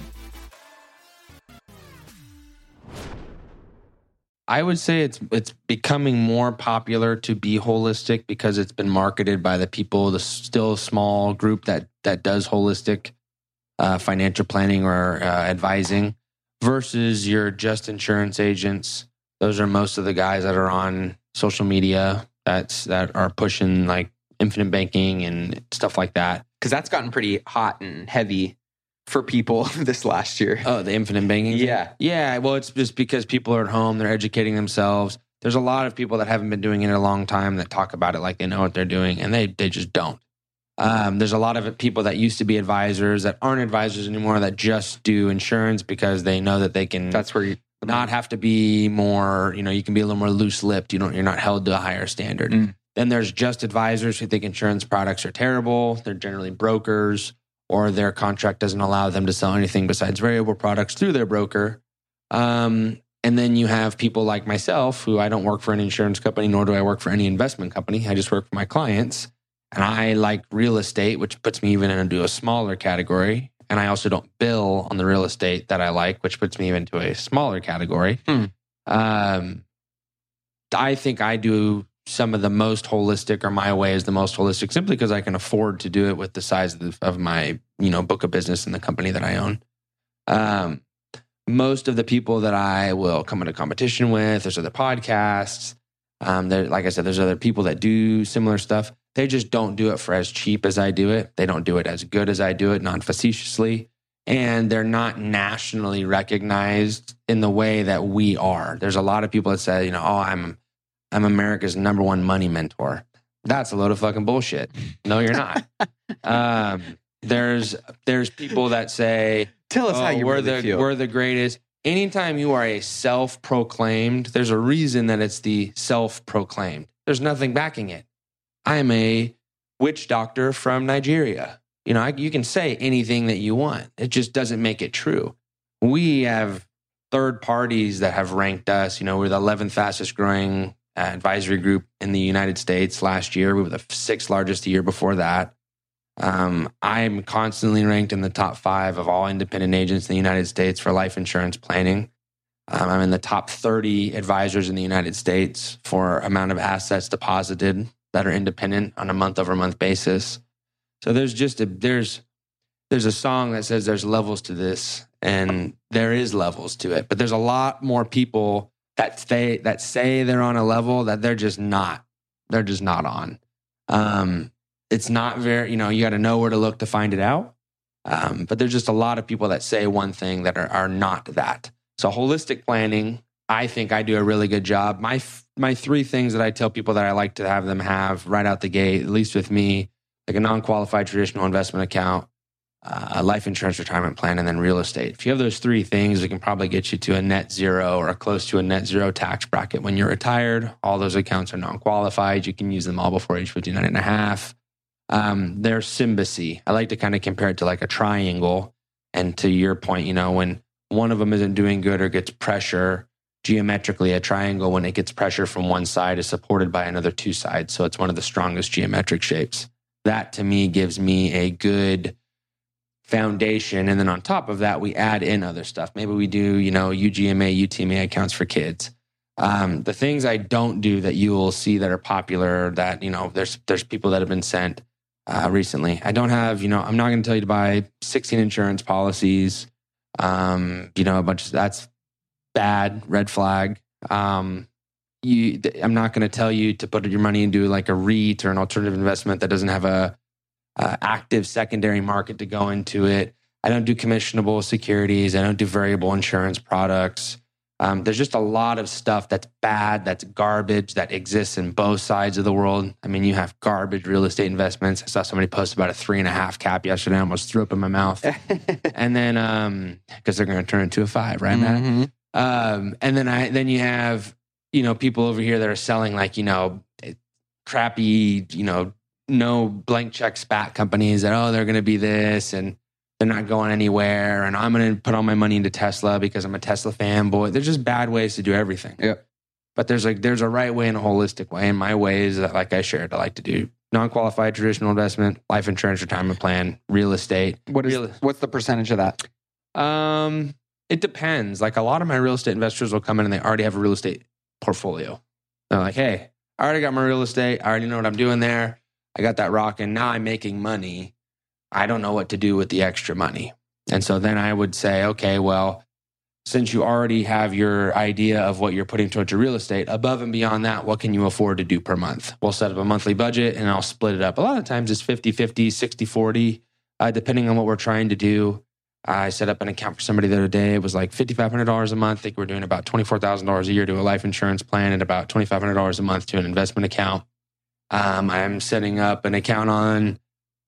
I would say it's it's becoming more popular to be holistic because it's been marketed by the people, the still small group that that does holistic uh, financial planning or uh, advising, versus your just insurance agents. Those are most of the guys that are on social media that's that are pushing like infinite banking and stuff like that. Because that's gotten pretty hot and heavy for people this last year. Oh, the infinite banking? Yeah. Yeah. Well, it's just because people are at home, they're educating themselves. There's a lot of people that haven't been doing it in a long time that talk about it like they know what they're doing, and they they just don't. Um, there's a lot of people that used to be advisors that aren't advisors anymore that just do insurance because they know that they can That's where you not have to be more, you know, you can be a little more loose-lipped. You don't, you're not held to a higher standard. Mm. Then there's just advisors who think insurance products are terrible. They're generally brokers, or their contract doesn't allow them to sell anything besides variable products through their broker. Um, and then you have people like myself, who I don't work for an insurance company, nor do I work for any investment company. I just work for my clients. And I like real estate, which puts me even into a smaller category. And I also don't bill on the real estate that I like, which puts me into a smaller category. Hmm. Um, I think I do some of the most holistic, or my way is the most holistic, simply because I can afford to do it with the size of, the, of my, you know, book of business and the company that I own. Um, most of the people that I will come into competition with, there's other podcasts. Um, there, like I said, there's other people that do similar stuff. They just don't do it for as cheap as I do it. They don't do it as good as I do it, non facetiously. And they're not nationally recognized in the way that we are. There's a lot of people that say, you know, oh, I'm I'm America's number one money mentor. That's a load of fucking bullshit. No, you're not. um, there's there's people that say, tell us oh, how you we're really the feel. we're the greatest. Anytime you are a self-proclaimed, there's a reason that it's the self-proclaimed. There's nothing backing it. I am a witch doctor from Nigeria. You know, I, you can say anything that you want. It just doesn't make it true. We have third parties that have ranked us. You know, we're the eleventh fastest growing uh, advisory group in the United States last year. We were the sixth largest the year before that. Um, I'm constantly ranked in the top five of all independent agents in the United States for life insurance planning. Um, I'm in the top thirty advisors in the United States for amount of assets deposited that are independent on a month over month basis. So there's just a, there's, there's a song that says there's levels to this, and there is levels to it, but there's a lot more people that say, that say they're on a level that they're just not, they're just not on. Um, it's not very, you know, you got to know where to look to find it out. Um, but there's just a lot of people that say one thing that are, are not that. So holistic planning, I think I do a really good job. My my three things that I tell people that I like to have them have right out the gate, at least with me, like a non-qualified traditional investment account, uh, a life insurance retirement plan, and then real estate. If you have those three things, it can probably get you to a net zero or close to a net zero tax bracket when you're retired. All those accounts are non-qualified. You can use them all before age fifty-nine and a half. Um, they're symbiose. I like to kind of compare it to like a triangle. And to your point, you know, when one of them isn't doing good or gets pressure, geometrically, a triangle, when it gets pressure from one side, is supported by another two sides. So it's one of the strongest geometric shapes. That to me gives me a good foundation. And then on top of that, we add in other stuff. Maybe we do, you know, U G M A, U T M A accounts for kids. Um, the things I don't do that you will see that are popular, that, you know, there's there's people that have been sent uh, recently. I don't have, you know, I'm not going to tell you to buy sixteen insurance policies. Um, you know, a bunch of that's bad, red flag. Um, you, I'm not going to tell you to put your money into like a REIT or an alternative investment that doesn't have a, a active secondary market to go into it. I don't do commissionable securities. I don't do variable insurance products. Um, there's just a lot of stuff that's bad, that's garbage, that exists in both sides of the world. I mean, you have garbage real estate investments. I saw somebody post about a three and a half cap yesterday. I almost threw up in my mouth. And then, um, because they're going to turn into a five, right, Mm-hmm. Matt? Um, and then I, then you have, you know, people over here that are selling like, you know, crappy, you know, no blank check SPAC companies that, oh, they're going to be this and they're not going anywhere. And I'm going to put all my money into Tesla because I'm a Tesla fanboy. There's just bad ways to do everything. Yep. But there's like, there's a right way and a holistic way. And my way is that, like I shared, I like to do non-qualified traditional investment, life insurance, retirement plan, real estate. What is, real, what's the percentage of that? Um, it depends. Like a lot of my real estate investors will come in and they already have a real estate portfolio. They're like, hey, I already got my real estate. I already know what I'm doing there. I got that rocking. Now I'm making money. I don't know what to do with the extra money. And so then I would say, okay, well, since you already have your idea of what you're putting towards your real estate, above and beyond that, what can you afford to do per month? We'll set up a monthly budget and I'll split it up. A lot of times it's fifty-fifty, sixty-forty, uh, depending on what we're trying to do. I set up an account for somebody the other day. It was like five thousand five hundred dollars a month. I think we're doing about twenty-four thousand dollars a year to a life insurance plan and about two thousand five hundred dollars a month to an investment account. Um, I'm setting up an account on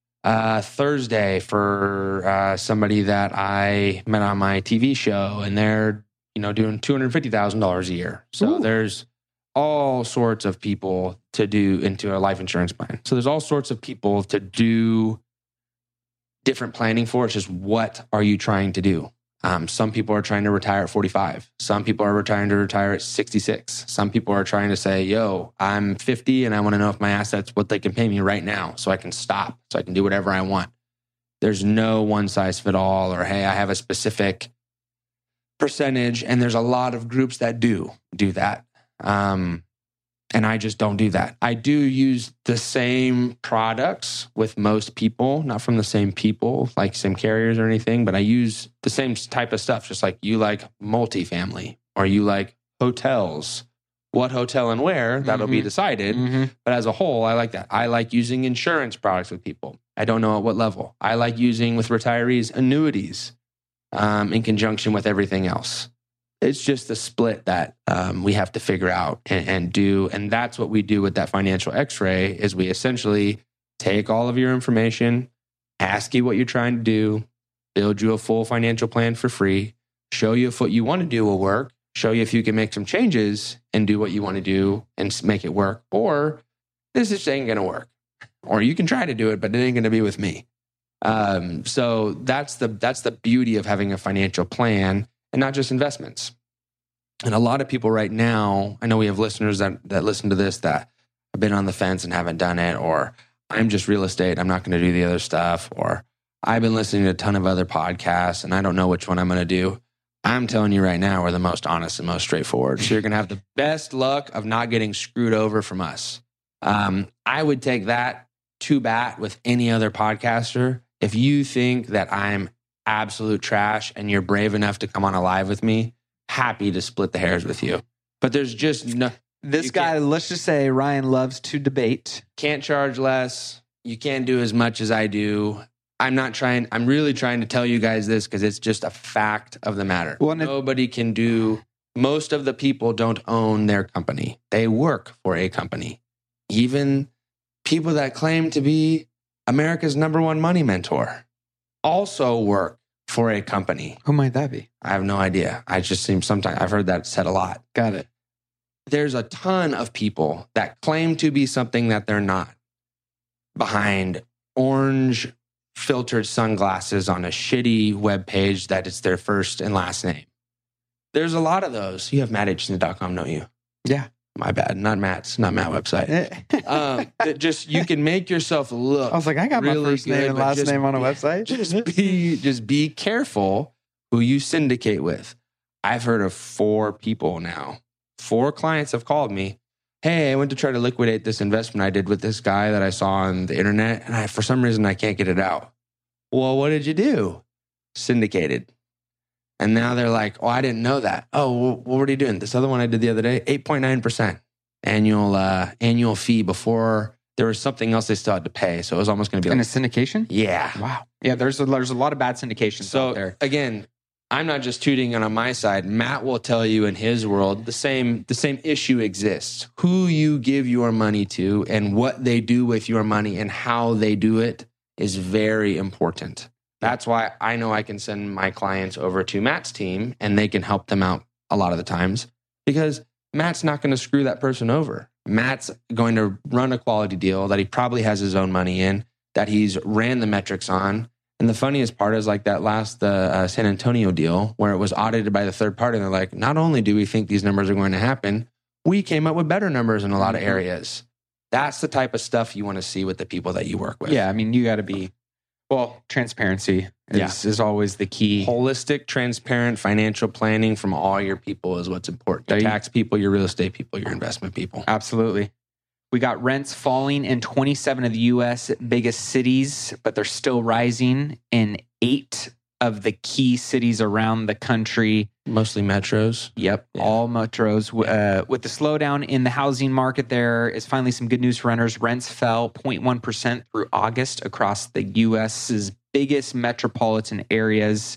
uh, Thursday for uh, somebody that I met on my T V show, and they're you know doing two hundred fifty thousand dollars a year. So Ooh. There's all sorts of people to do into a life insurance plan. So there's all sorts of people to do different planning for. It's just what are you trying to do? Um, some people are trying to retire at forty-five. Some people are trying to retire at sixty-six. Some people are trying to say, yo, I'm fifty and I want to know if my assets, what they can pay me right now so I can stop, so I can do whatever I want. There's no one size fit all or, hey, I have a specific percentage. And there's a lot of groups that do do that. Um, and I just don't do that. I do use the same products with most people, not from the same people, like same carriers or anything, but I use the same type of stuff, just like you like multifamily or you like hotels. What hotel and where, that'll Mm-hmm. be decided. Mm-hmm. But as a whole, I like that. I like using insurance products with people. I don't know at what level. I like using with retirees annuities um, in conjunction with everything else. It's just the split that um, we have to figure out and, and do. And that's what we do with that financial x-ray is we essentially take all of your information, ask you what you're trying to do, build you a full financial plan for free, show you if what you want to do will work, show you if you can make some changes and do what you want to do and make it work, or this just ain't going to work. Or you can try to do it, but it ain't going to be with me. Um, so that's the that's the beauty of having a financial plan. And not just investments. And a lot of people right now, I know we have listeners that, that listen to this that have been on the fence and haven't done it, or I'm just real estate, I'm not going to do the other stuff, or I've been listening to a ton of other podcasts and I don't know which one I'm going to do. I'm telling you right now, we're the most honest and most straightforward. So you're going to have the best luck of not getting screwed over from us. Um, I would take that to bat with any other podcaster. If you think that I'm absolute trash and you're brave enough to come on a live with me, happy to split the hairs with you. But there's just no... This you guy, can't- let's just say Ryan loves to debate. Can't charge less. You can't do as much as I do. I'm not trying... I'm really trying to tell you guys this because it's just a fact of the matter. Well, and it- Nobody can do... Most of the people don't own their company. They work for a company. Even people that claim to be America's number one money mentor also work for a company. Who might that be? I have no idea. I just seem sometimes I've heard that said a lot. Got it. There's a ton of people that claim to be something that they're not behind orange filtered sunglasses on a shitty web page that it's their first and last name. There's a lot of those. You have matt aitchison dot com, don't you? Yeah. My bad. Not Matt's, not Matt website. um, it just you can make yourself look. I was like, I got really my first name good, and but last just name on a be- website. Just be just be careful who you syndicate with. I've heard of four people now. Four clients have called me. Hey, I went to try to liquidate this investment I did with this guy that I saw on the internet, and I, for some reason I can't get it out. Well, what did you do? Syndicated. And now they're like, oh, I didn't know that. Oh, well, what are you doing? This other one I did the other day, eight point nine percent annual uh, annual fee before there was something else they still had to pay. So it was almost going to be in like a syndication. Yeah. Wow. Yeah. There's a, there's a lot of bad syndications so out there. Again, I'm not just tooting on my side. Matt will tell you in his world the same the same issue exists. Who you give your money to and what they do with your money and how they do it is very important. That's why I know I can send my clients over to Matt's team and they can help them out a lot of the times because Matt's not going to screw that person over. Matt's going to run a quality deal that he probably has his own money in, that he's ran the metrics on. And the funniest part is like that last uh, uh, San Antonio deal where it was audited by the third party. And they're like, not only do we think these numbers are going to happen, we came up with better numbers in a lot of areas. That's the type of stuff you want to see with the people that you work with. Yeah. I mean, you got to be, well, transparency is, yeah. is always the key. Holistic, transparent financial planning from all your people is what's important. Your tax people, your real estate people, your investment people. Absolutely. We got rents falling in twenty-seven of the U S biggest cities, but they're still rising in eight of the key cities around the country. Mostly metros. Yep, yeah. All metros. Uh, with the slowdown in the housing market, there is finally some good news for renters. Rents fell zero point one percent through August across the U S's biggest metropolitan areas.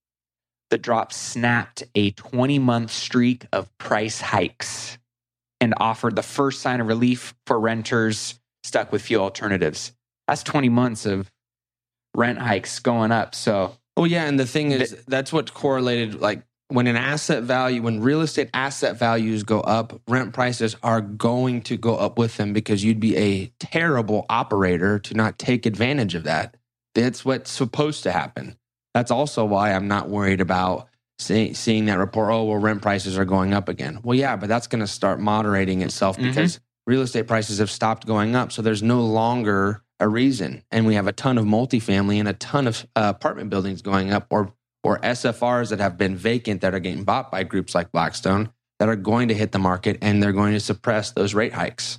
The drop snapped a twenty-month streak of price hikes and offered the first sign of relief for renters stuck with few alternatives. That's twenty months of rent hikes going up. So, oh yeah, and the thing is, th- that's what correlated. Like when an asset value, when real estate asset values go up, rent prices are going to go up with them because you'd be a terrible operator to not take advantage of that. That's what's supposed to happen. That's also why I'm not worried about see, seeing that report. Oh, well, rent prices are going up again. Well, yeah, but that's going to start moderating itself because mm-hmm. real estate prices have stopped going up. So there's no longer a reason. And we have a ton of multifamily and a ton of uh, apartment buildings going up or or S F Rs that have been vacant that are getting bought by groups like Blackstone that are going to hit the market and they're going to suppress those rate hikes.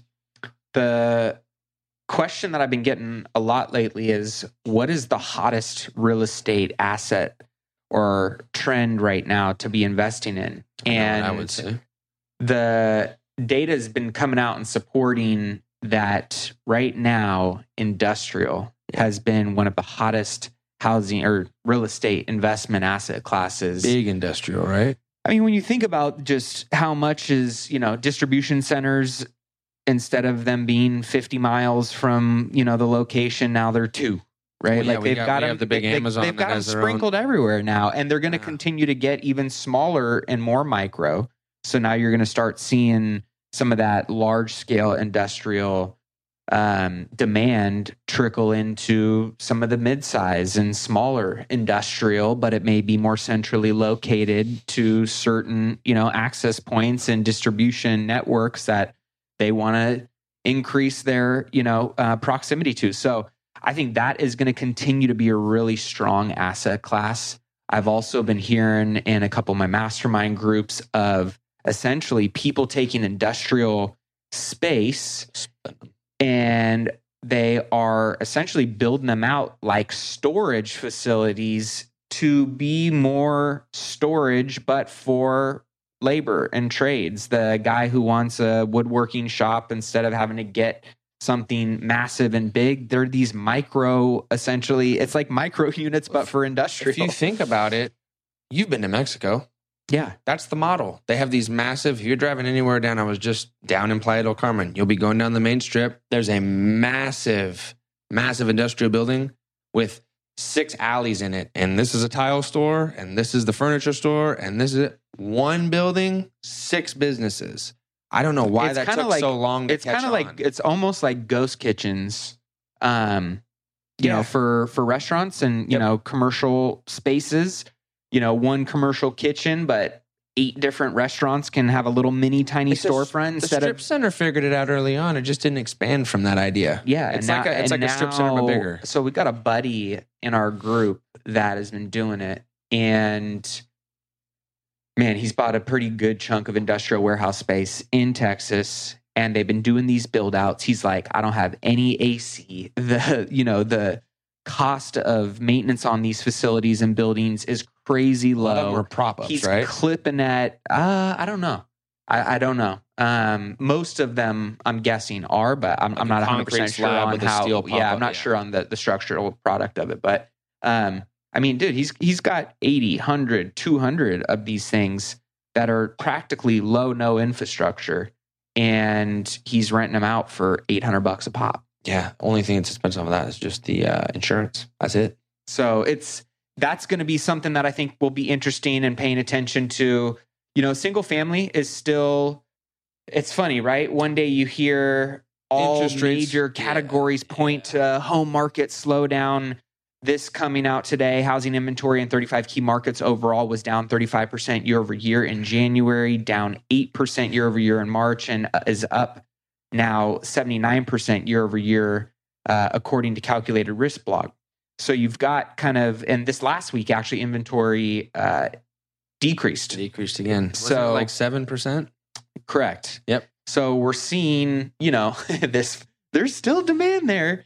The question that I've been getting a lot lately is, what is the hottest real estate asset or trend right now to be investing in? And I would say the data has been coming out and supporting that right now, industrial has been one of the hottest housing or real estate investment asset classes. Big industrial, right? I mean, when you think about just how much is, you know, distribution centers, instead of them being fifty miles from, you know, the location, now they're two, right? Well, yeah, like they've got, got we them, have the big they, Amazon. They've got them their sprinkled own. everywhere now, and they're going to yeah. continue to get even smaller and more micro. So now you're going to start seeing some of that large scale industrial um, demand trickle into some of the mid-size and smaller industrial, but it may be more centrally located to certain, you know, access points and distribution networks that they want to increase their, you know, uh, proximity to. So I think that is going to continue to be a really strong asset class. I've also been hearing in a couple of my mastermind groups of essentially people taking industrial space and they are essentially building them out like storage facilities to be more storage, but for labor and trades. The guy who wants a woodworking shop, instead of having to get something massive and big, they're these micro, essentially, it's like micro units, but for industrial. If you think about it, you've been to Mexico. Yeah. That's the model. They have these massive, if you're driving anywhere down, I was just down in Playa del Carmen. You'll be going down the main strip. There's a massive, massive industrial building with six alleys in it. And this is a tile store, and this is the furniture store, and this is it. One building, six businesses. I don't know why it's that took like, so long to it's catch kind of on. like, it's almost like ghost kitchens, um, you Yeah. know, for, for restaurants and, you Yep. know, commercial spaces. You know, one commercial kitchen, but eight different restaurants can have a little mini tiny It's a- storefront The instead strip of center figured it out early on. It just didn't expand from that idea. yeah. It's and like now, a, it's and like a strip center but now- bigger. So we got a buddy in our group that has been doing it, and man, he's bought a pretty good chunk of industrial warehouse space in Texas, and they've been doing these build outs. He's like, I don't have any A C. The you know the cost of maintenance on these facilities and buildings is crazy low. A lot of them are prop ups, He's right? clipping at, uh, I don't know. I, I don't know. Um, most of them, I'm guessing, are, but I'm, Like I'm a not one hundred concrete percent sure slab on with a how. steel Yeah, pop-up, I'm not yeah. sure on the, the structural product of it. But um, I mean, dude, he's he's got eighty, one hundred, two hundred of these things that are practically low, no infrastructure, and he's renting them out for eight hundred bucks a pop. Yeah. Only thing that's expensive on that is just the uh, insurance. That's it. So it's that's going to be something that I think will be interesting and paying attention to. You know, single family is still, it's funny, right? One day you hear all Interest rates, major categories yeah, point yeah. to home market slowdown. This coming out today, housing inventory in thirty-five key markets overall was down thirty-five percent year over year in January, down eight percent year over year in March, and is up now seventy-nine percent year over year, uh, according to Calculated Risk Blog. So you've got kind of, and this last week, actually, inventory uh, decreased. Decreased again. Wasn't So- it like seven percent? Correct. Yep. So we're seeing, you know, this, there's still demand there.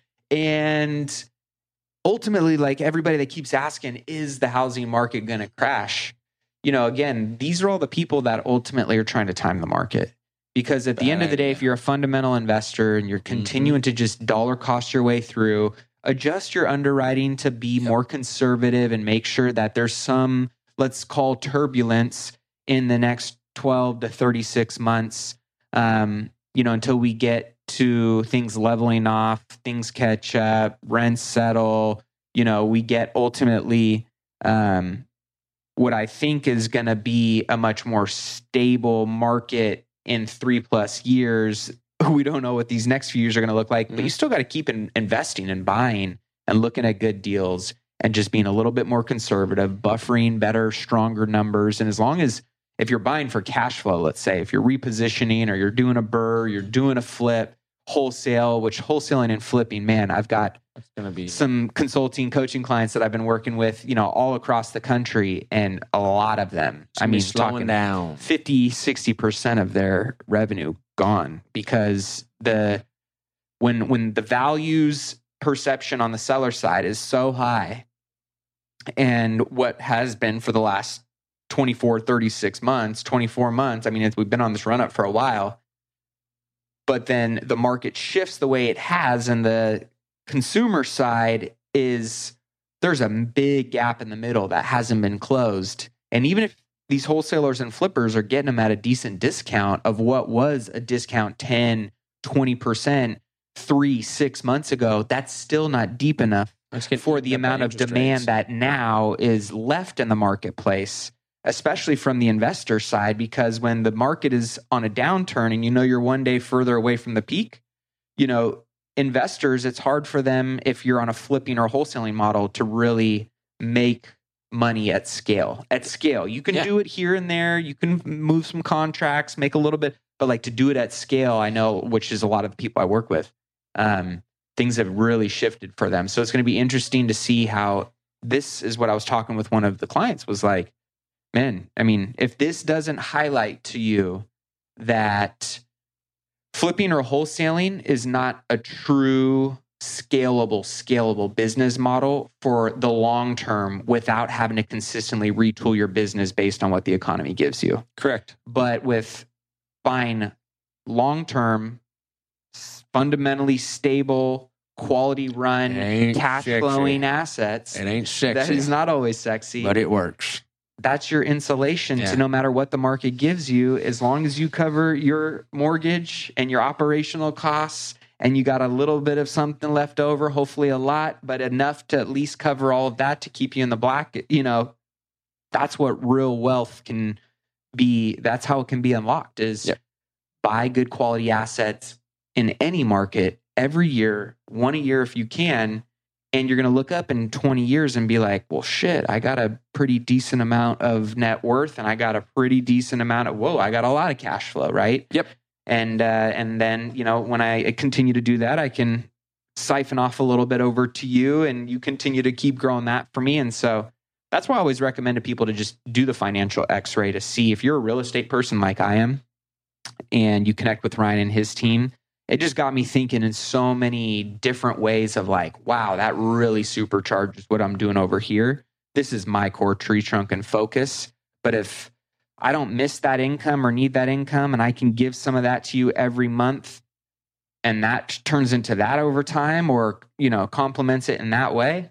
And ultimately, like everybody that keeps asking, is the housing market going to crash? You know, again, these are all the people that ultimately are trying to time the market. Because at the Bad end of the day, idea. if you're a fundamental investor and you're continuing to just dollar cost your way through, adjust your underwriting to be more conservative and make sure that there's some, let's call turbulence in the next twelve to thirty-six months, um, you know, until we get to things leveling off, things catch up, rents settle, you know, we get ultimately um, what I think is going to be a much more stable market in three plus years. We don't know what these next few years are going to look like, but you still got to keep in, investing and buying and looking at good deals and just being a little bit more conservative, buffering better, stronger numbers. And as long as, if you're buying for cash flow, let's say, if you're repositioning or you're doing a burr, you're doing a flip, wholesale, which wholesaling and flipping, man, I've got It's going to be some consulting coaching clients that I've been working with, you know, all across the country, and a lot of them, I mean, slowing talking down. fifty, sixty percent of their revenue gone because the when when the values perception on the seller side is so high, and what has been for the last twenty-four, thirty-six months, twenty-four months, I mean, it's, we've been on this run up for a while, but then the market shifts the way it has, and the consumer side is, there's a big gap in the middle that hasn't been closed. And even if these wholesalers and flippers are getting them at a decent discount of what was a discount ten, twenty percent three, six months ago, that's still not deep enough Let's get for the eaten up by amount of interest demand rates. that now is left in the marketplace, especially from the investor side, because when the market is on a downturn and you know you're one day further away from the peak, you know, investors, it's hard for them, if you're on a flipping or wholesaling model, to really make money at scale. At scale, you can Yeah. do it here and there. You can move some contracts, make a little bit, but like to do it at scale, I know, which is a lot of the people I work with, um, things have really shifted for them. So it's going to be interesting to see how this is what I was talking with one of the clients was like, man, I mean, if this doesn't highlight to you that flipping or wholesaling is not a true scalable, scalable business model for the long term without having to consistently retool your business based on what the economy gives you. Correct. But with buying long term, fundamentally stable, quality run, It ain't cash sexy. flowing assets, It ain't sexy. that is not always sexy. but it works. That's your insulation Yeah. to no matter what the market gives you, as long as you cover your mortgage and your operational costs and you got a little bit of something left over, hopefully a lot, but enough to at least cover all of that to keep you in the black. You know, that's what real wealth can be. That's how it can be unlocked is Yep. buy good quality assets in any market every year, one a year if you can. And you're going to look up in twenty years and be like, well, shit, I got a pretty decent amount of net worth and I got a pretty decent amount of, whoa, I got a lot of cash flow, right? Yep. And, uh, and then, you know, when I continue to do that, I can siphon off a little bit over to you and you continue to keep growing that for me. And so that's why I always recommend to people to just do the financial x-ray to see if you're a real estate person like I am and you connect with Ryan and his team. It just got me thinking in so many different ways of like, wow, that really supercharges what I'm doing over here. this is my core tree trunk and focus. But if I don't miss that income or need that income and I can give some of that to you every month and that turns into that over time or, you know, complements it in that way.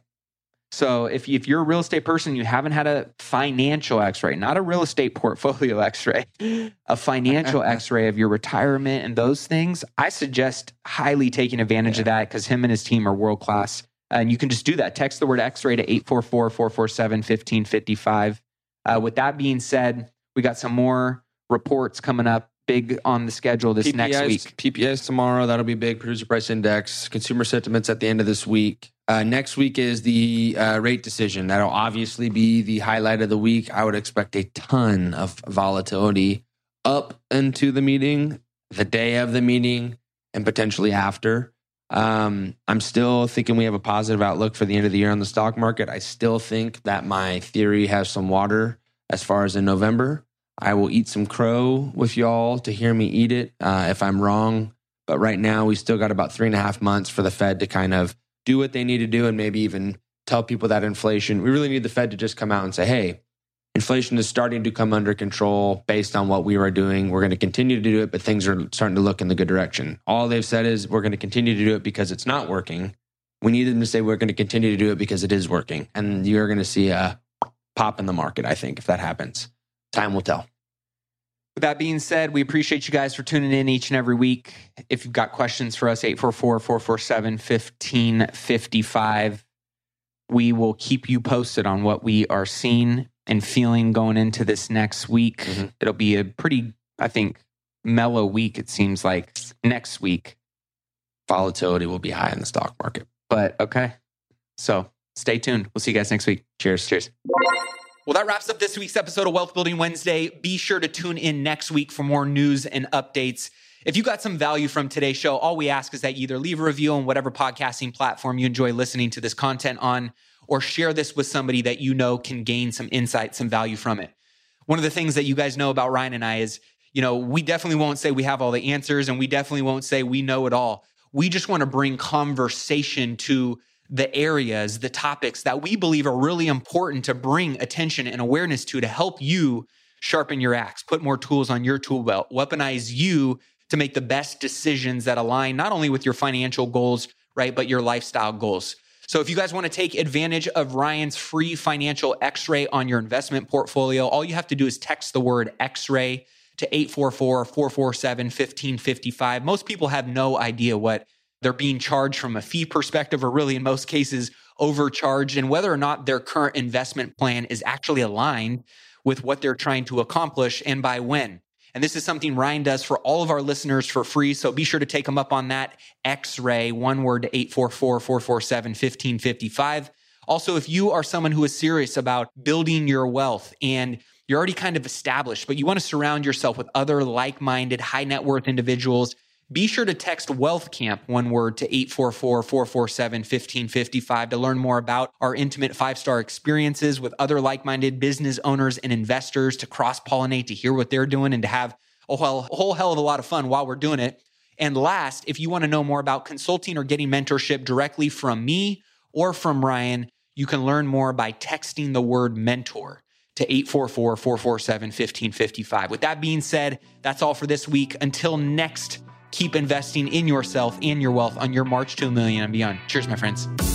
So if, if you're a real estate person, you haven't had a financial x-ray, not a real estate portfolio x-ray, a financial x-ray of your retirement and those things, I suggest highly taking advantage yeah. of that because him and his team are world-class. And you can just do that. Text the word x-ray to eight four four, four four seven, one five five five. Uh, with that being said, we got some more reports coming up big on the schedule this P P S, next week. P P S tomorrow. That'll be big. Producer price index, consumer sentiments at the end of this week. Uh, next week is the uh, rate decision. That'll obviously be the highlight of the week. I would expect a ton of volatility up into the meeting, the day of the meeting, and potentially after. Um, I'm still thinking we have a positive outlook for the end of the year on the stock market. I still think that my theory has some water as far as in November. I will eat some crow with y'all to hear me eat it uh, if I'm wrong. But right now, we still got about three and a half months for the Fed to kind of do what they need to do and maybe even tell people that inflation, we really need the Fed to just come out and say, hey, inflation is starting to come under control based on what we are doing. We're going to continue to do it, but things are starting to look in the good direction. All they've said is we're going to continue to do it because it's not working. We need them to say we're going to continue to do it because it is working. And you're going to see a pop in the market, I think, if that happens. Time will tell. With that being said, we appreciate you guys for tuning in each and every week. If you've got questions for us, eight four four, four four seven, one five five five. We will keep you posted on what we are seeing and feeling going into this next week. Mm-hmm. It'll be a pretty, I think, mellow week, it seems like, next week. Volatility will be high in the stock market. But okay. So stay tuned. We'll see you guys next week. Cheers. Cheers. Well, that wraps up this week's episode of Wealth Building Wednesday. Be sure to tune in next week for more news and updates. If you got some value from today's show, all we ask is that you either leave a review on whatever podcasting platform you enjoy listening to this content on, or share this with somebody that you know can gain some insight, some value from it. One of the things that you guys know about Ryan and I is, you know, we definitely won't say we have all the answers and we definitely won't say we know it all. We just want to bring conversation to the areas, the topics that we believe are really important to bring attention and awareness to, to help you sharpen your axe, put more tools on your tool belt, weaponize you to make the best decisions that align not only with your financial goals, right, but your lifestyle goals. So if you guys want to take advantage of Ryan's free financial x-ray on your investment portfolio, all you have to do is text the word x-ray to eight four four, four four seven, one five five five. Most people have no idea what they're being charged from a fee perspective, or really in most cases overcharged, and whether or not their current investment plan is actually aligned with what they're trying to accomplish and by when. And this is something Ryan does for all of our listeners for free. So be sure to take them up on that X-ray, one word to eight four four, four four seven, one five five five. Also, if you are someone who is serious about building your wealth and you're already kind of established, but you want to surround yourself with other like-minded, high net worth individuals, be sure to text Wealth Camp, one word, to eight four four, four four seven, one five five five to learn more about our intimate five-star experiences with other like-minded business owners and investors, to cross-pollinate, to hear what they're doing, and to have a whole, a whole hell of a lot of fun while we're doing it. And last, if you want to know more about consulting or getting mentorship directly from me or from Ryan, you can learn more by texting the word mentor to eight four four, four four seven, one five five five. With that being said, that's all for this week. Until next, keep investing in yourself and your wealth on your march to a million and beyond. Cheers, my friends.